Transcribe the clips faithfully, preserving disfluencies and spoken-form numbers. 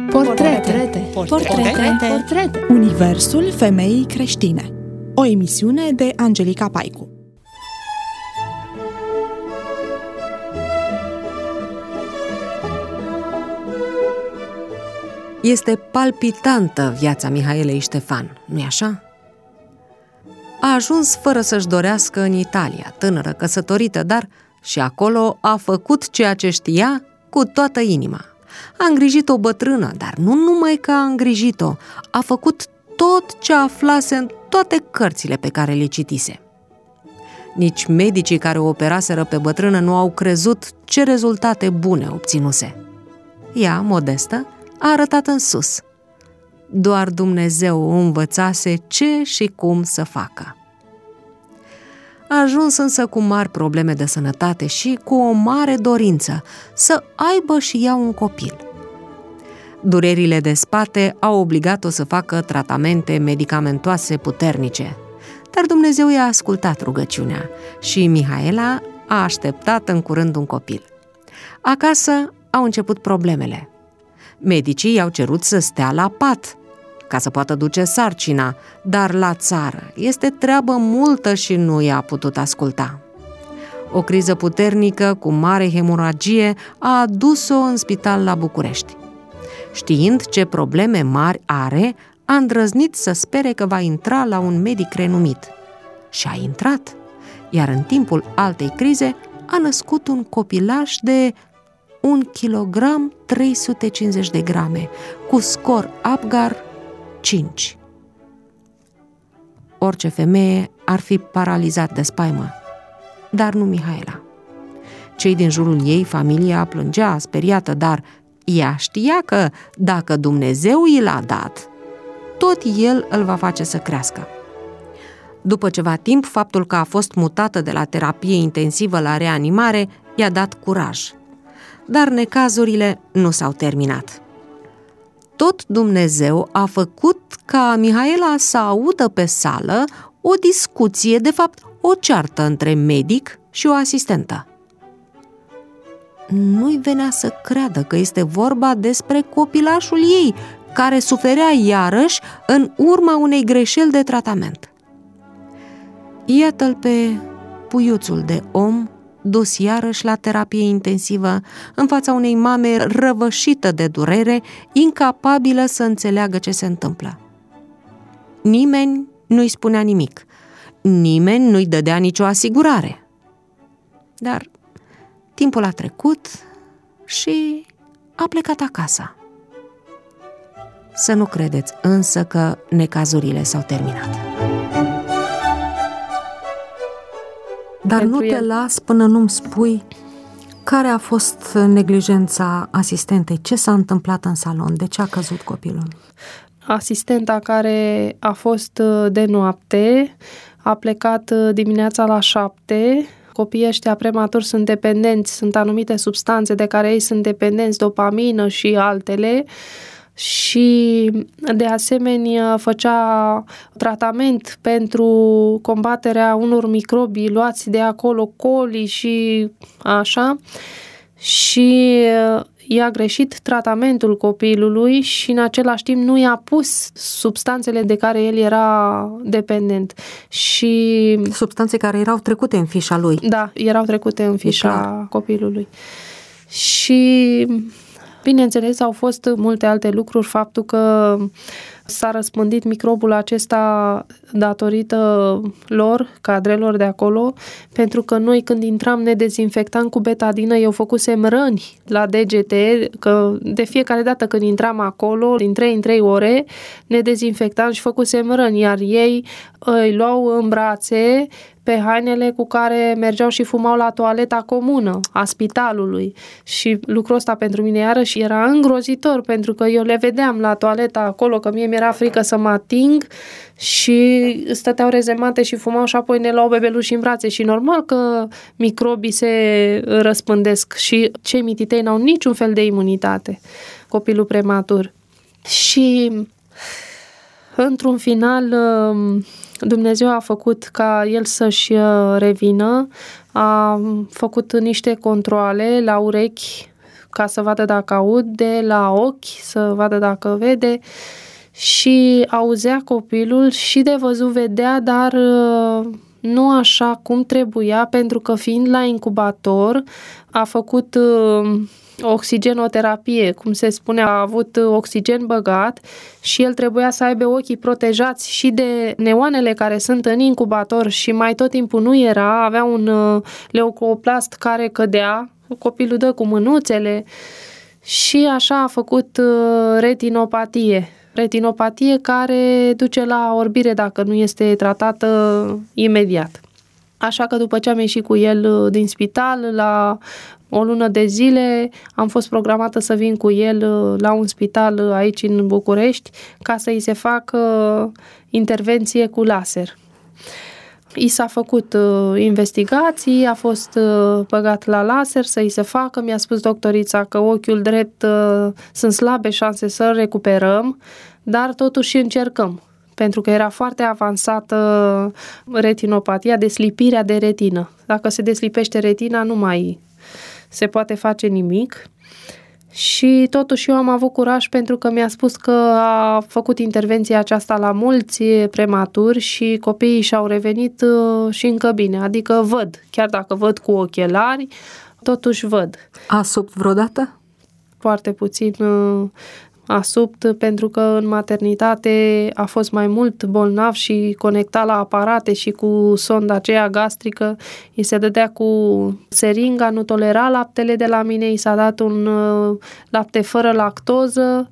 Portrete. Portrete. Portrete. Portrete. Universul femeii creștine. O emisiune de Angelica Paicu. Este palpitantă viața Mihaelei Ștefan, nu-i așa? A ajuns fără să-și dorească în Italia, tânără, căsătorită, dar și acolo a făcut ceea ce știa cu toată inima. A îngrijit o bătrână, dar nu numai că a îngrijit-o, a făcut tot ce aflase în toate cărțile pe care le citise. Nici medicii care o operaseră pe bătrână nu au crezut ce rezultate bune obținuse. Ea, modestă, a arătat în sus. Doar Dumnezeu o învățase ce și cum să facă. A ajuns însă cu mari probleme de sănătate și cu o mare dorință să aibă și ea un copil. Durerile de spate au obligat-o să facă tratamente medicamentoase puternice, dar Dumnezeu i-a ascultat rugăciunea și Mihaela a așteptat în curând un copil. Acasă au început problemele. Medicii i-au cerut să stea la pat ca să poată duce sarcina, dar la țară este treabă multă și nu i-a putut asculta. O criză puternică cu mare hemoragie a adus-o în spital la București. Știind ce probleme mari are, a îndrăznit să spere că va intra la un medic renumit. Și a intrat, iar în timpul altei crize a născut un copilaș de un kilogram trei sute cincizeci de grame, cu scor Apgar cinci. Orice femeie ar fi paralizat de spaimă, dar nu Mihaela. Cei din jurul ei, familia, plângea speriată, dar ea știa că dacă Dumnezeu i l-a dat, tot El îl va face să crească. După ceva timp, faptul că a fost mutată de la terapie intensivă la reanimare i-a dat curaj. Dar necazurile nu s-au terminat. Tot Dumnezeu a făcut ca Mihaela să audă pe sală o discuție, de fapt o ceartă între medic și o asistentă. Nu-i venea să creadă că este vorba despre copilașul ei, care suferea iarăși în urma unei greșeli de tratament. Iată-l pe puiuțul de om dus iarăși la terapie intensivă în fața unei mame răvășită de durere, incapabilă să înțeleagă ce se întâmplă. Nimeni nu-i spunea nimic, nimeni nu-i dădea nicio asigurare. Dar timpul a trecut și a plecat acasă. Să nu credeți însă că necazurile s-au terminat. Dar Pentru nu te el. las până nu-mi spui care a fost neglijența asistentei, ce s-a întâmplat în salon, de ce a căzut copilul. Asistenta care a fost de noapte a plecat dimineața la șapte. Copiii ăștia prematuri sunt dependenți, sunt anumite substanțe de care ei sunt dependenți, dopamină și altele, și de asemenea făcea tratament pentru combaterea unor microbi luați de acolo, coli și așa, și i-a greșit tratamentul copilului și în același timp nu i-a pus substanțele de care el era dependent. Și substanțe care erau trecute în fișa lui. Da, erau trecute în fișa copilului. Și bineînțeles, au fost multe alte lucruri, faptul că s-a răspândit microbul acesta datorită lor, cadrelor de acolo, pentru că noi când intram ne dezinfectam cu betadină, eu făcusem răni la degete, că de fiecare dată când intram acolo, din trei în trei ore, ne dezinfectam și făcusem răni, iar ei îi luau în brațe pe hainele cu care mergeau și fumau la toaleta comună a spitalului. Și lucrul ăsta pentru mine iarăși era îngrozitor, pentru că eu le vedeam la toaleta acolo, că mie mi-era frică să mă ating, și stăteau rezemate și fumau și apoi ne luau bebeluși în brațe. Și normal că microbii se răspândesc și cei mititei n-au niciun fel de imunitate, copilul prematur. Și într-un final Dumnezeu a făcut ca el să-și revină, a făcut niște controale la urechi ca să vadă dacă aude, la ochi, să vadă dacă vede. Și auzea copilul și de văzut vedea, dar nu așa cum trebuia, pentru că fiind la incubator, a făcut oxigenoterapie, cum se spune, a avut oxigen băgat și el trebuia să aibă ochii protejați și de neoanele care sunt în incubator și mai tot timpul nu era, avea un leucoplast care cădea, copilul dă cu mânuțele și așa a făcut retinopatie. Retinopatie care duce la orbire dacă nu este tratată imediat. Așa că după ce am ieșit cu el din spital, la o lună de zile, am fost programată să vin cu el la un spital aici în București ca să-i se facă intervenție cu laser. I s-a făcut uh, investigații, a fost uh, băgat la laser să-i se facă. Mi-a spus doctorița că ochiul drept uh, sunt slabe șanse să recuperăm, dar totuși încercăm, pentru că era foarte avansată retinopatia, deslipirea de retină. Dacă se deslipește retina, nu mai se poate face nimic. Și totuși eu am avut curaj pentru că mi-a spus că a făcut intervenția aceasta la mulți prematuri și copiii și-au revenit și încă bine, adică văd, chiar dacă văd cu ochelari, totuși văd. Asupt vreodată? Foarte puțin asupt, pentru că în maternitate a fost mai mult bolnav și conectat la aparate și cu sonda aceea gastrică. I se dădea cu seringa, nu tolera laptele de la mine, i s-a dat un lapte fără lactoză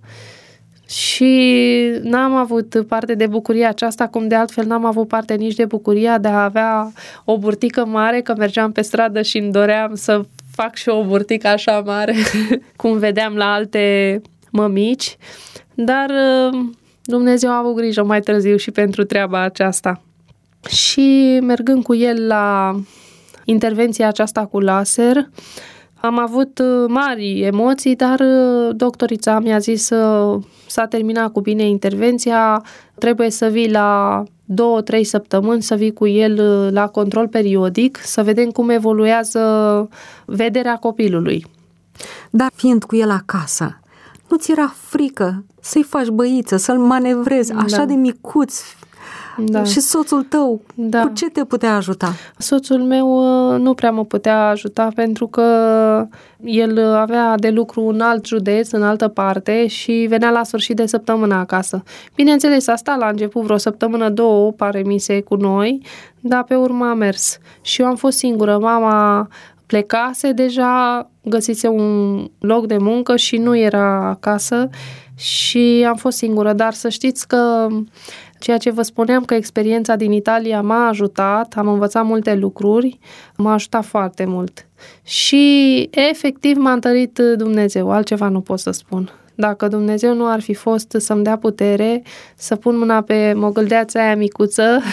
și n-am avut parte de bucuria aceasta, cum de altfel n-am avut parte nici de bucuria de a avea o burtică mare, că mergeam pe stradă și îmi doream să fac și o burtică așa mare, cum vedeam la alte mămici, dar Dumnezeu a avut grijă mai târziu și pentru treaba aceasta. Și mergând cu el la intervenția aceasta cu laser, am avut mari emoții, dar doctorița mi-a zis să s-a terminat cu bine intervenția, trebuie să vii la două, trei săptămâni, să vii cu el la control periodic, să vedem cum evoluează vederea copilului. Dar fiind cu el acasă, nu ți era frică să-i faci băiță, să-l manevrezi, așa da. de micuț? Da. Și soțul tău, da. cu ce te putea ajuta? Soțul meu nu prea mă putea ajuta pentru că el avea de lucru în alt județ, în altă parte și venea la sfârșit de săptămână acasă. Bineînțeles, a stat la început vreo săptămână, două, pare mise cu noi, dar pe urmă a mers. Și eu am fost singură. Mama plecase deja, găsise un loc de muncă și nu era acasă și am fost singură. Dar să știți că ceea ce vă spuneam, că experiența din Italia m-a ajutat, am învățat multe lucruri, m-a ajutat foarte mult. Și efectiv m-a întărit Dumnezeu, altceva nu pot să spun. Dacă Dumnezeu nu ar fi fost să-mi dea putere, să pun mâna pe mogâldeața aia micuță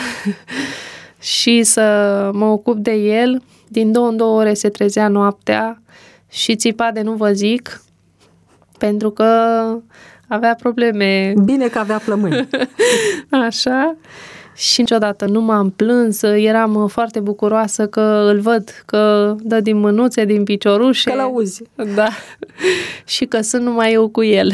și să mă ocup de el, din două în două ore se trezea noaptea și țipa de nu vă zic, pentru că avea probleme. Bine că avea plămâni. Așa. Și niciodată nu m-am plâns, eram foarte bucuroasă că îl văd, că dă din mânuțe, din piciorușe. Că l-auzi. Da. Și că sunt numai eu cu el.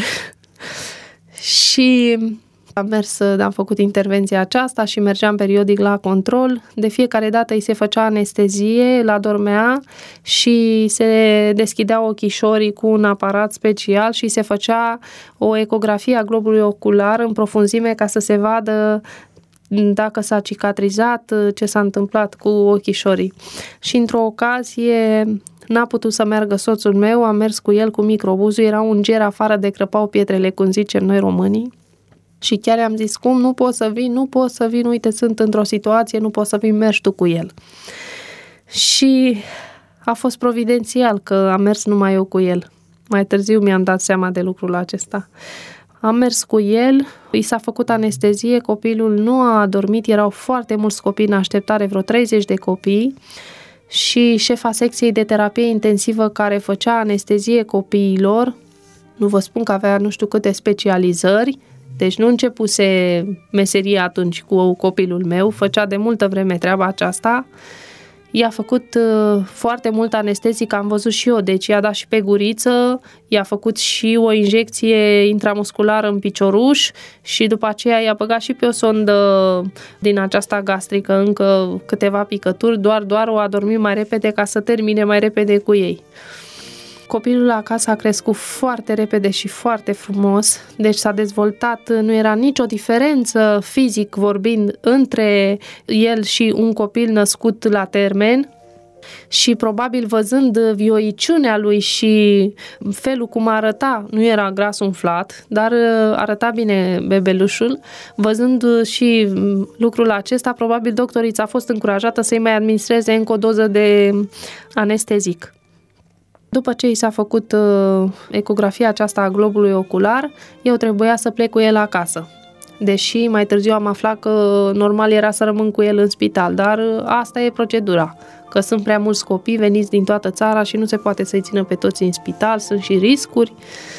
Și am mers, am făcut intervenția aceasta și mergeam periodic la control. De fiecare dată îi se făcea anestezie, îl adormea și se deschideau ochișorii cu un aparat special și se făcea o ecografie a globului ocular în profunzime ca să se vadă dacă s-a cicatrizat, ce s-a întâmplat cu ochișorii. Și într-o ocazie n-a putut să meargă soțul meu, am mers cu el cu microbuzul, era un ger afară de crăpau pietrele, cum zicem noi românii. Și chiar i-am zis, cum, nu pot să vin, nu pot să vin, uite, sunt într-o situație, nu pot să vin, mergi tu cu el. Și a fost providențial că am mers numai eu cu el. Mai târziu mi-am dat seama de lucrul acesta. Am mers cu el, i s-a făcut anestezie, copilul nu a adormit, erau foarte mulți copii în așteptare, vreo treizeci de copii, și șefa secției de terapie intensivă care făcea anestezie copiilor, nu vă spun că avea nu știu câte specializări, deci nu începuse meseria atunci cu copilul meu, făcea de multă vreme treaba aceasta, I-a făcut uh, foarte mult anestezic, am văzut și eu, deci i-a dat și pe guriță, i-a făcut și o injecție intramusculară în picioruș și după aceea i-a băgat și pe o sondă din aceasta gastrică încă câteva picături, doar, doar o adormi mai repede ca să termine mai repede cu ei. Copilul acasă a crescut foarte repede și foarte frumos, deci s-a dezvoltat, nu era nicio diferență fizic vorbind între el și un copil născut la termen și probabil văzând vioiciunea lui și felul cum arăta, nu era gras umflat, dar arăta bine bebelușul, văzând și lucrul acesta, probabil doctorița a fost încurajată să-i mai administreze încă o doză de anestezic. După ce i s-a făcut uh, ecografia aceasta a globului ocular, eu trebuia să plec cu el acasă. Deși mai târziu am aflat că normal era să rămân cu el în spital, dar uh, asta e procedura, că sunt prea mulți copii veniți din toată țara și nu se poate să-i țină pe toți în spital, sunt și riscuri.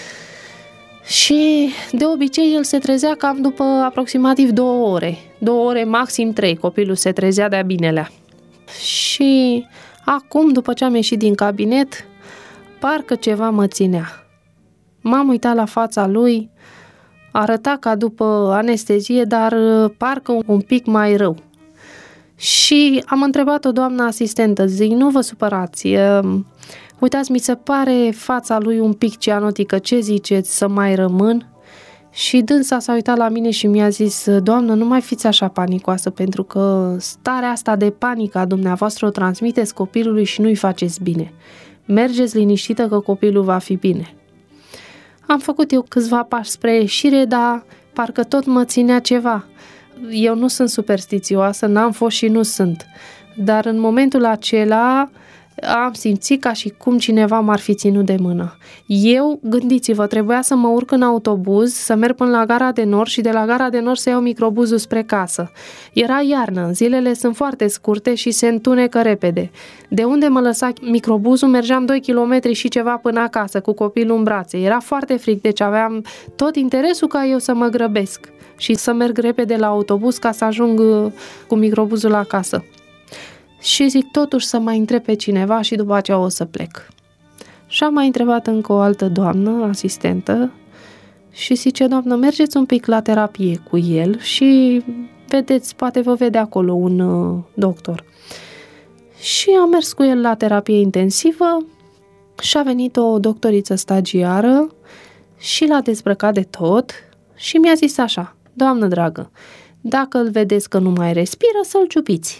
Și de obicei el se trezea cam după aproximativ două ore, două ore, maxim trei, copilul se trezea de-a binelea. Și acum, după ce am ieșit din cabinet, parcă ceva mă ținea. M-am uitat la fața lui, arăta ca după anestezie, dar parcă un pic mai rău. Și am întrebat-o doamna asistentă, zic, nu vă supărați, uitați, mi se pare fața lui un pic cianotică, ce ziceți, să mai rămân? Și dânsa s-a uitat la mine și mi-a zis, doamnă, nu mai fiți așa panicoasă, pentru că starea asta de panică a dumneavoastră o transmiteți copilului și nu-i faceți bine. Mergeți liniștită că copilul va fi bine. Am făcut eu câțiva pași spre ieșire, dar parcă tot mă ținea ceva. Eu nu sunt superstițioasă, n-am fost și nu sunt. Dar în momentul acela am simțit ca și cum cineva m-ar fi ținut de mână. Eu, gândiți-vă, trebuia să mă urc în autobuz, să merg până la gara de nord și de la gara de nord să iau microbuzul spre casă. Era iarnă, zilele sunt foarte scurte și se întunecă repede. De unde mă lăsa microbuzul, mergeam doi kilometri și ceva până acasă, cu copilul în brațe. Era foarte fric, deci aveam tot interesul ca eu să mă grăbesc și să merg repede la autobuz ca să ajung cu microbuzul acasă. Și zic totuși să mai întreb pe cineva și după aceea o să plec. Și am mai întrebat încă o altă doamnă, asistentă, și zice, doamnă, mergeți un pic la terapie cu el și vedeți, poate vă vede acolo un uh, doctor. Și am mers cu el la terapie intensivă și a venit o doctoriță stagiară și l-a dezbrăcat de tot și mi-a zis așa, doamnă dragă, dacă îl vedeți că nu mai respiră, să-l ciupiți.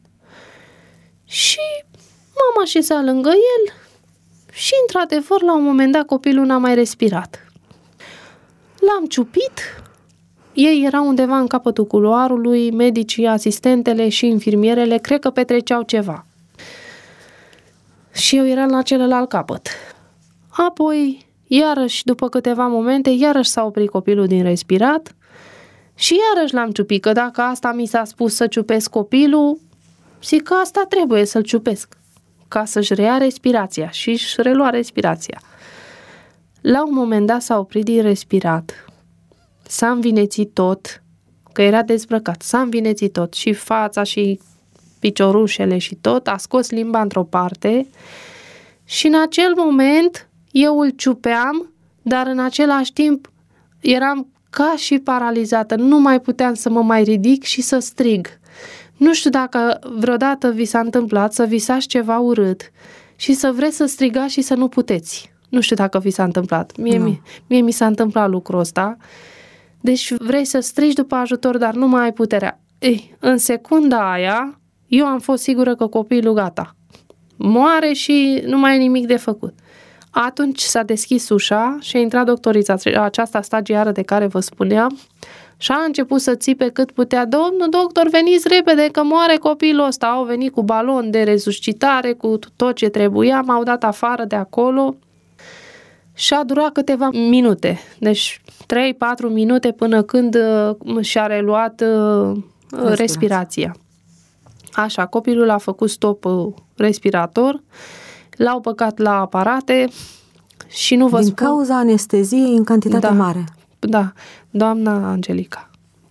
Și m-am așezat lângă el și, într-adevăr, la un moment dat copilul n-a mai respirat. L-am ciupit, ei erau undeva în capătul culoarului, medicii, asistentele și infirmierele, cred că petreceau ceva. Și eu eram la celălalt capăt. Apoi, iarăși, după câteva momente, iarăși s-a oprit copilul din respirat și iarăși l-am ciupit, că dacă asta mi s-a spus să ciupesc copilul, zic că asta trebuie să-l ciupesc, ca să-și reia respirația și își relua respirația. La un moment dat s-a oprit din respirat, s-a învinețit tot, că era dezbrăcat, s-a învinețit tot, și fața și piciorușele și tot, a scos limba într-o parte și în acel moment eu îl ciupeam, dar în același timp eram ca și paralizată, nu mai puteam să mă mai ridic și să strig. Nu știu dacă vreodată vi s-a întâmplat să visați ceva urât și să vreți să strigați și să nu puteți. Nu știu dacă vi s-a întâmplat. Mie, mie, mie mi s-a întâmplat lucrul ăsta. Deci vrei să strigi după ajutor, dar nu mai ai puterea. Ei, în secunda aia, eu am fost sigură că copilul gata. Moare și nu mai e nimic de făcut. Atunci s-a deschis ușa și a intrat doctorița, aceasta stagiară de care vă spuneam, și a început să țipe cât putea, domnul doctor, veniți repede că moare copilul ăsta. Au venit cu balon de resuscitare, cu tot ce trebuia, m-au dat afară de acolo și a durat câteva minute, deci trei patru minute până când uh, și-a reluat uh, respirația. respirația. Așa, copilul a făcut stop uh, respirator, l-au băgat la aparate și nu vă Din spun... cauza anesteziei în cantitate da. mare. Da, doamna Angelica.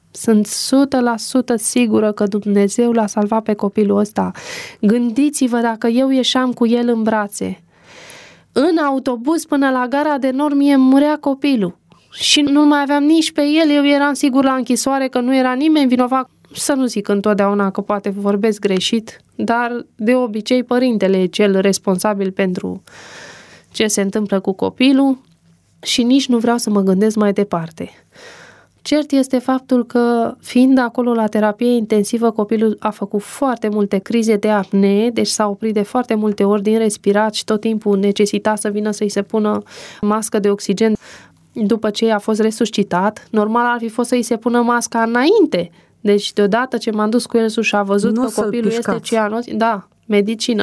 Sunt o sută la sută sigură că Dumnezeu l-a salvat pe copilul ăsta. Gândiți-vă dacă eu ieșeam cu el în brațe. În autobuz până la gara de nord mie murea copilul. Și nu mai aveam nici pe el, eu eram sigur la închisoare că nu era nimeni vinovat. Să nu zic întotdeauna că poate vorbesc greșit, dar de obicei părintele e cel responsabil pentru ce se întâmplă cu copilul și nici nu vreau să mă gândesc mai departe. Cert este faptul că, fiind acolo la terapie intensivă, copilul a făcut foarte multe crize de apnee, deci s-a oprit de foarte multe ori din respirat și tot timpul necesita să vină să-i se pună mască de oxigen după ce a fost resuscitat. Normal ar fi fost să-i se pună masca înainte. Deci, deodată ce m-am dus cu el sus și a văzut nu că copilul este cianos, da, medicină.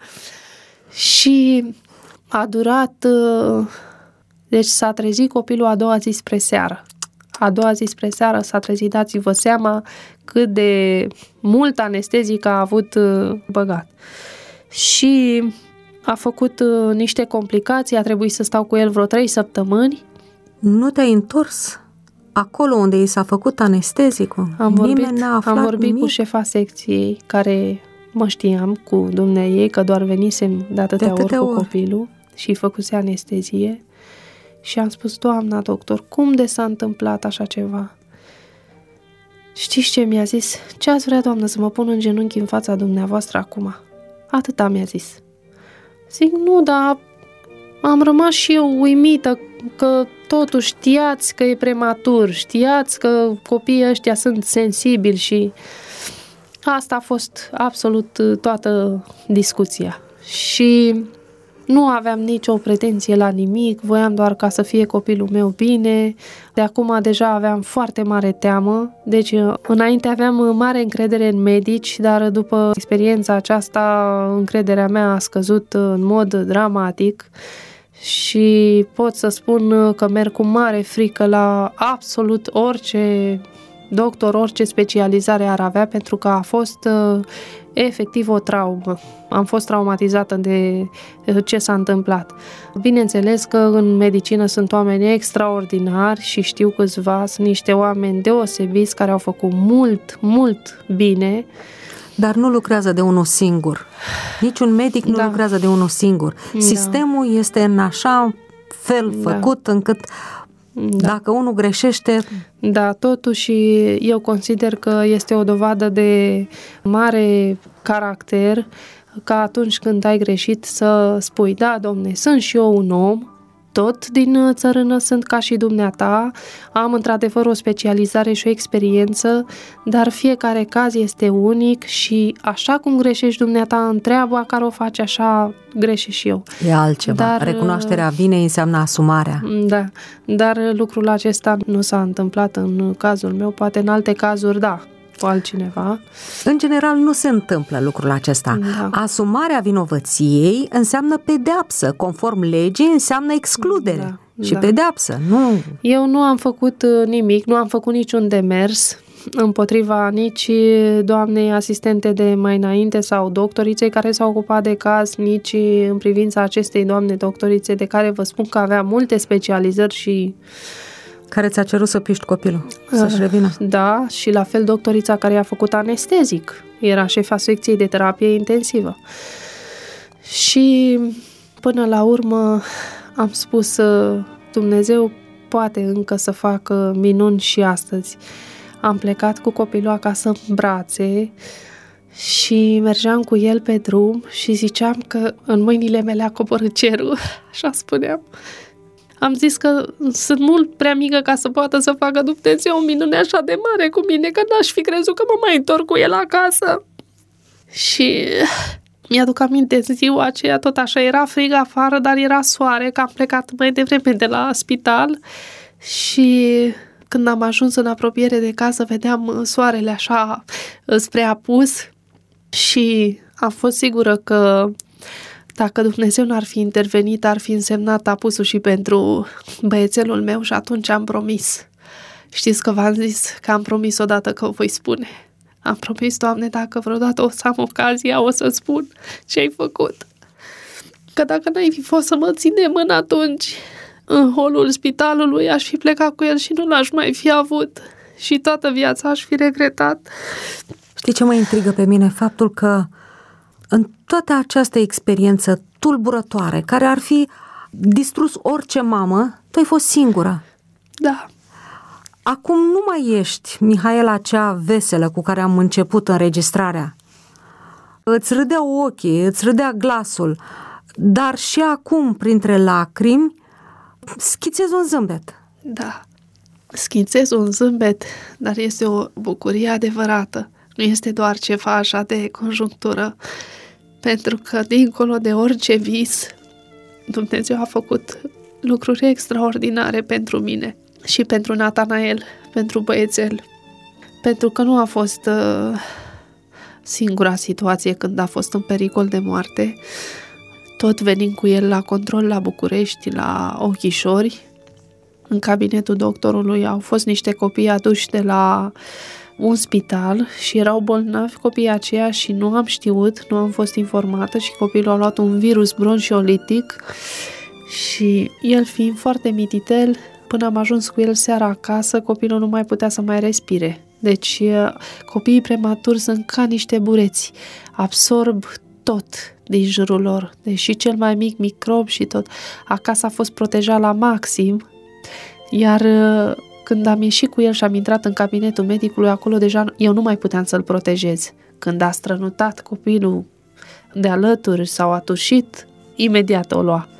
Și a durat, deci s-a trezit copilul a doua zi spre seară. A doua zi spre seară s-a trezit, dați-vă seama cât de mult anestezic a avut băgat. Și a făcut niște complicații, a trebuit să stau cu el vreo trei săptămâni. Nu te-ai întors acolo unde i s-a făcut anestezicul? Am vorbit, Nimeni n-a aflat am vorbit nimic? cu șefa secției, care mă știam cu dumneiei, că doar venisem de atâtea, de atâtea ori cu ori. copilul și făcuse anestezie. Și am spus, doamna doctor, cum de s-a întâmplat așa ceva? Știți ce mi-a zis? Ce ați vrea, doamnă, să mă pun în genunchi în fața dumneavoastră acum? Atâta mi-a zis. Zic, nu, dar am rămas și eu uimită că totuși știați că e prematur, știați că copiii ăștia sunt sensibili și asta a fost absolut toată discuția. Și nu aveam nicio pretenție la nimic, voiam doar ca să fie copilul meu bine. De acum deja aveam foarte mare teamă, deci înainte aveam mare încredere în medici, dar după experiența aceasta încrederea mea a scăzut în mod dramatic și pot să spun că merg cu mare frică la absolut orice doctor, orice specializare ar avea, pentru că a fost efectiv o traumă. Am fost traumatizată de ce s-a întâmplat. Bineînțeles că în medicină sunt oameni extraordinari și știu câțiva, sunt niște oameni deosebiți care au făcut mult, mult bine. Dar nu lucrează de unul singur. Niciun medic nu Da. lucrează de unul singur. Da. Sistemul este în așa fel făcut Da. încât Da. dacă unul greșește... Da, totuși eu consider că este o dovadă de mare caracter ca atunci când ai greșit să spui, da, domne, sunt și eu un om, tot din țărână sunt ca și dumneata, am într-adevăr o specializare și o experiență, dar fiecare caz este unic și așa cum greșești dumneata în treaba care o faci, așa greșești și eu. E altceva. Dar, Recunoașterea vinei înseamnă asumarea. Da, dar lucrul acesta nu s-a întâmplat în cazul meu, poate în alte cazuri, da, cu altcineva. În general nu se întâmplă lucrul acesta. Da. Asumarea vinovăției înseamnă pedeapsă, conform legii înseamnă excludere. Da, și da. pedeapsă, nu... Eu nu am făcut nimic, nu am făcut niciun demers împotriva nici doamnei asistente de mai înainte sau doctoriței care s-au ocupat de caz, nici în privința acestei doamne doctorițe de care vă spun că avea multe specializări și... Care ți-a cerut să piști copilul, să-și revină. Da, și la fel doctorița care i-a făcut anestezic. Era șefa secției de terapie intensivă. Și până la urmă am spus, Dumnezeu poate încă să facă minuni și astăzi. Am plecat cu copilul acasă în brațe și mergeam cu el pe drum și ziceam că în mâinile mele a coborât cerul, așa spuneam. Am zis că sunt mult prea mică ca să poată să facă Dumnezeu o minune așa de mare cu mine, că n-aș fi crezut că mă mai întorc cu el acasă. Și mi-aduc aminte, ziua aceea tot așa era frig afară, dar era soare, că am plecat mai devreme de la spital și când am ajuns în apropiere de casă, vedeam soarele așa spre apus și am fost sigură că dacă Dumnezeu n-ar fi intervenit, ar fi însemnat apusul și pentru băiețelul meu și atunci am promis. Știți că v-am zis că am promis odată că o voi spune. Am promis, Doamne, dacă vreodată o să am ocazia, o să spun ce ai făcut. Că dacă n-ai fi fost să mă țin de mână atunci, în holul spitalului, aș fi plecat cu el și nu l-aș mai fi avut. și toată viața aș fi regretat. Știi ce mă intrigă pe mine? Faptul că în toată această experiență tulburătoare, care ar fi distrus orice mamă, tu ai fost singură. Da. Acum nu mai ești Mihaela cea veselă cu care am început înregistrarea. Îți râdeau ochii, îți râdea glasul, dar și acum, printre lacrimi, schițezi un zâmbet. Da, schițez un zâmbet, dar este o bucurie adevărată. Nu este doar ceva așa de conjunctură, pentru că dincolo de orice vis, Dumnezeu a făcut lucruri extraordinare pentru mine și pentru Natanael, pentru băiețel, pentru că nu a fost uh, singura situație când a fost în pericol de moarte. Tot venim cu el la control la București, la Ochișori. În cabinetul doctorului au fost niște copii aduși de la un spital și erau bolnavi copiii aceia și nu am știut, nu am fost informată și copilul a luat un virus bronșiolitic și el fiind foarte mititel, până am ajuns cu el seara acasă, copilul nu mai putea să mai respire. Deci copiii prematuri sunt ca niște bureți, absorb tot din jurul lor, deși cel mai mic microb și tot. Acasă a fost protejat la maxim, iar când am ieșit cu el și am intrat în cabinetul medicului, acolo deja eu nu mai puteam să-l protejez. Când a strănutat copilul de alături sau a tușit, imediat o lua.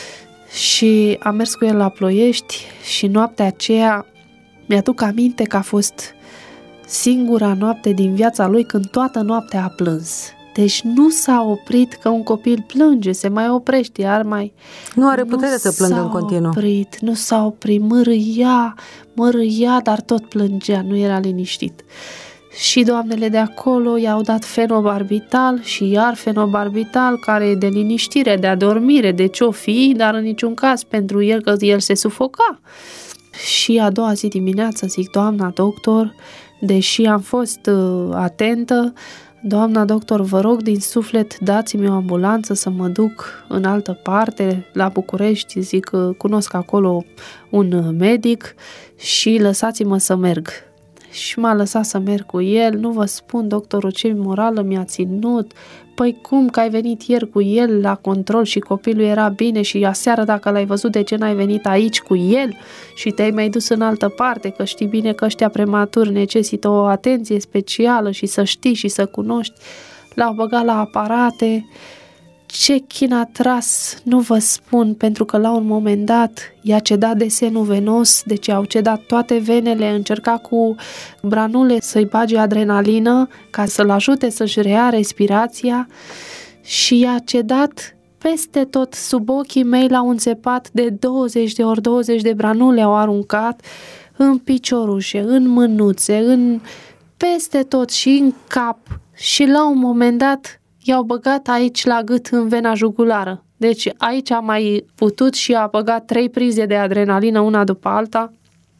Și am mers cu el la Ploiești și noaptea aceea mi-aduc aminte că a fost singura noapte din viața lui când toată noaptea a plâns. Deci nu s-a oprit, că un copil plânge, se mai oprește, iar mai... Nu are putere să plângă în continuu. Oprit, nu s-a oprit, mărâia, mărâia, dar tot plângea, nu era liniștit. Și doamnele de acolo i-au dat fenobarbital și iar fenobarbital, care e de liniștire, de adormire, de ce-o fi, dar în niciun caz pentru el, că el se sufoca. Și a doua zi dimineață zic, doamna doctor, deși am fost uh, atentă, doamna doctor, vă rog din suflet, dați-mi o ambulanță să mă duc în altă parte, la București, zic că cunosc acolo un medic și lăsați-mă să merg. Și m-a lăsat să merg cu el, nu vă spun, doctorul, ce morală mi-a ținut. Păi cum, că ai venit ieri cu el la control și copilul era bine și aseară dacă l-ai văzut, de ce n-ai venit aici cu el și te-ai mai dus în altă parte, că știi bine că ăștia prematuri necesită o atenție specială și să știi și să cunoști. L-au băgat la aparate. Ce chin a tras, nu vă spun, pentru că la un moment dat i-a cedat desenul venos, deci au cedat toate venele, încerca cu branule să-i bage adrenalină ca să-l ajute să-și rea respirația și i-a cedat peste tot sub ochii mei, la un țepat de douăzeci de ori douăzeci de branule au aruncat în piciorușe, în mânuțe, în peste tot și în cap și la un moment dat i-au băgat aici la gât în vena jugulară. Deci aici a mai putut și a băgat trei prize de adrenalină una după alta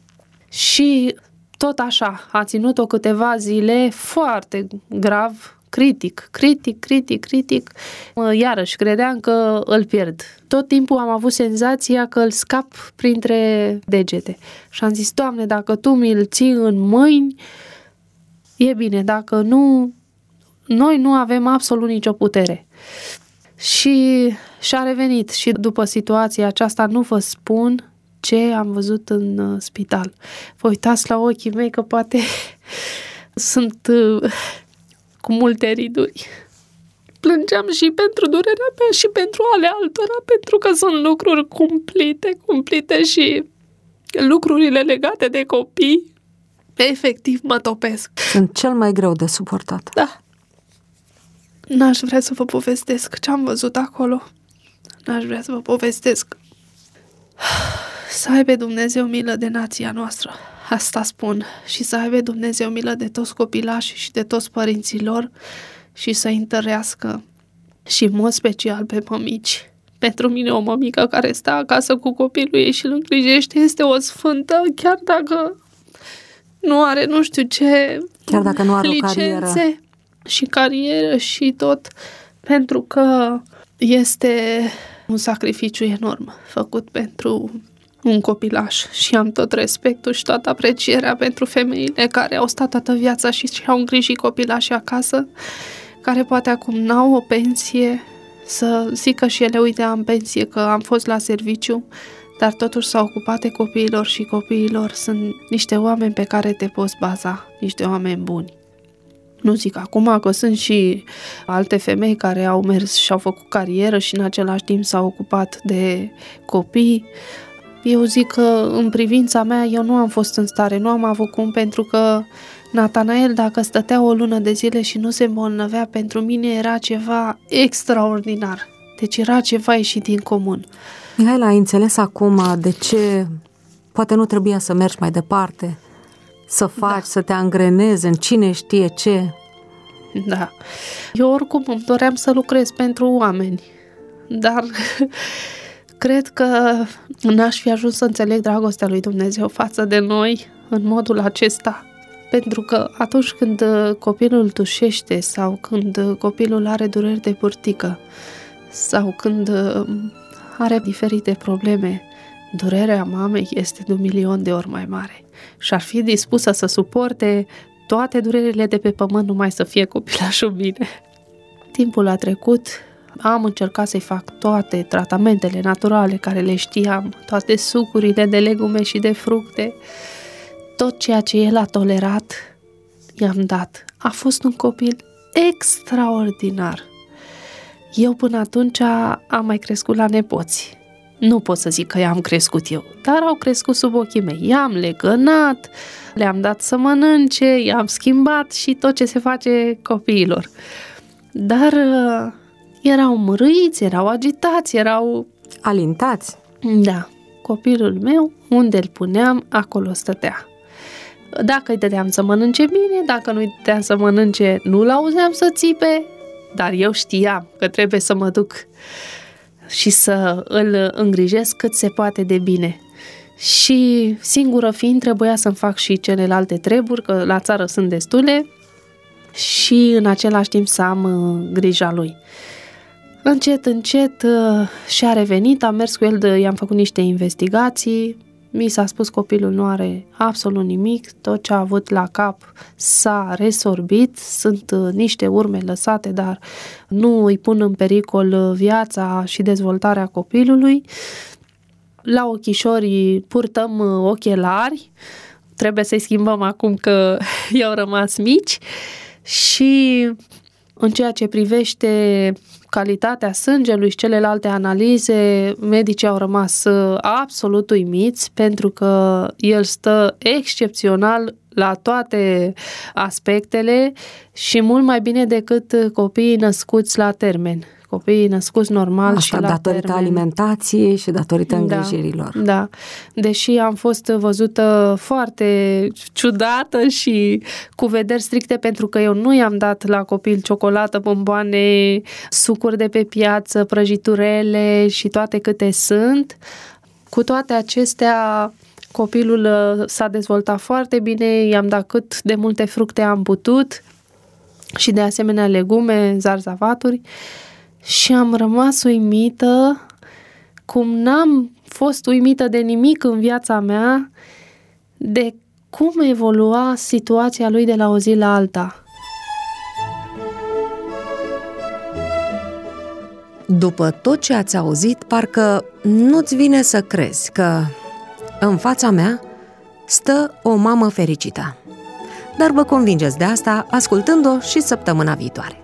și tot așa a ținut-o câteva zile foarte grav, critic, critic, critic, critic. Iarăși credeam că îl pierd. Tot timpul am avut senzația că îl scap printre degete. Și am zis, Doamne, dacă Tu mi-l ții în mâini, e bine, dacă nu... Noi nu avem absolut nicio putere. Și și-a revenit și după situația aceasta nu vă spun ce am văzut în uh, spital. Vă uitați la ochii mei că poate sunt uh, cu multe riduri. Plângeam și pentru durerea mea și pentru ale altora, pentru că sunt lucruri cumplite, cumplite și lucrurile legate de copii efectiv mă topesc. Sunt cel mai greu de suportat. Da. N-aș vrea să vă povestesc ce am văzut acolo. N-aș vrea să vă povestesc. Să aibă Dumnezeu milă de nația noastră. Asta spun. Și să aibă Dumnezeu milă de toți copilașii și de toți părinții lor și să întărească și în mod special pe mămici. Pentru mine o mămică care stă acasă cu copilul ei și îl îngrijește este o sfântă, chiar dacă nu are nu știu ce chiar dacă nu are licențe. O carieră. Și carieră și tot, pentru că este un sacrificiu enorm făcut pentru un copilaș și am tot respectul și toată aprecierea pentru femeile care au stat toată viața și și-au îngrijit copilașii acasă, care poate acum n-au o pensie, să zică și ele, uite, am pensie că am fost la serviciu, dar totuși s-au ocupat de copiilor și copiilor sunt niște oameni pe care te poți baza, niște oameni buni. Nu zic acum că sunt și alte femei care au mers și au făcut carieră și în același timp s-au ocupat de copii. Eu zic că în privința mea eu nu am fost în stare, nu am avut cum, pentru că Natanael, dacă stătea o lună de zile și nu se îmbolnăvea, pentru mine era ceva extraordinar. Deci era ceva ieșit din comun. Mihaela, ai înțeles acum de ce poate nu trebuia să mergi mai departe, să faci, da. Să te angrenezi în cine știe ce? Da. Eu oricum îmi doream să lucrez pentru oameni, dar cred că n-aș fi ajuns să înțeleg dragostea lui Dumnezeu față de noi în modul acesta. Pentru că atunci când copilul tușește sau când copilul are dureri de burtică sau când are diferite probleme, durerea mamei este de un milion de ori mai mare și ar fi dispusă să suporte toate durerile de pe pământ numai să fie copilașul bine. Timpul a trecut, am încercat să-i fac toate tratamentele naturale care le știam, toate sucurile de legume și de fructe, tot ceea ce el a tolerat, i-am dat. A fost un copil extraordinar. Eu până atunci am mai crescut la nepoți. Nu pot să zic că i-am crescut eu, dar au crescut sub ochii mei. I-am legănat, le-am dat să mănânce, i-am schimbat și tot ce se face copiilor. Dar uh, erau mârâiți, erau agitați, erau... Alintați. Da. Copilul meu, unde îl puneam, acolo stătea. Dacă îi dădeam să mănânce bine, dacă nu îi dădeam să mănânce, nu-l auzeam să țipe, dar eu știam că trebuie să mă duc și să îl îngrijesc cât se poate de bine. Și singură fiind, trebuia să-mi fac și celelalte treburi, că la țară sunt destule, și în același timp să am grija lui. Încet, încet și-a revenit, am mers cu el, i-am făcut niște investigații, mi s-a spus copilul nu are absolut nimic, tot ce a avut la cap s-a resorbit, sunt niște urme lăsate, dar nu îi pun în pericol viața și dezvoltarea copilului. La ochișori purtăm ochelari, trebuie să-i schimbăm acum că i-au rămas mici și în ceea ce privește calitatea sângelui și celelalte analize, medicii au rămas absolut uimiți pentru că el stă excepțional la toate aspectele și mult mai bine decât copiii născuți la termen. Copiii născuți normal. Asta și la datorită termen. alimentației și datorită îngrijirilor. Da, da. Deși am fost văzută foarte ciudată și cu vederi stricte pentru că eu nu i-am dat la copil ciocolată, bomboane, sucuri de pe piață, prăjiturele și toate câte sunt. Cu toate acestea, copilul s-a dezvoltat foarte bine, i-am dat cât de multe fructe am putut și de asemenea legume, zarzavaturi. Și am rămas uimită, cum n-am fost uimită de nimic în viața mea, de cum evolua situația lui de la o zi la alta. După tot ce ați auzit, parcă nu-ți vine să crezi că în fața mea stă o mamă fericită. Dar vă convingeți de asta ascultând-o și săptămâna viitoare.